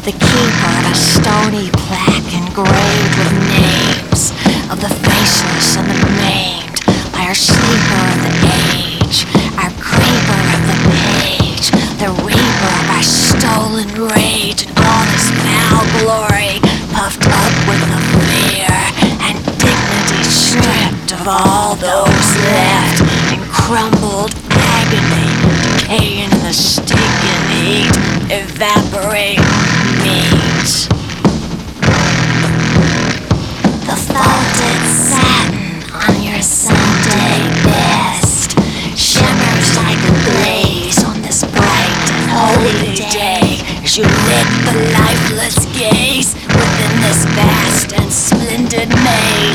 the keeper of a stony plaque engraved with names of the faceless and the maimed, by our sleeper of the age, our creeper of the page, the reaper of our stolen rage and all this foul glory, puffed up with the fear and dignity stripped of all those left, and crumbled agony, decaying in the stinking heat, evaporate meat. The faulted satin on your Sunday best shimmers like a blaze on this bright and holy day, as you lit the lifeless gaze within this vast and splendid maze.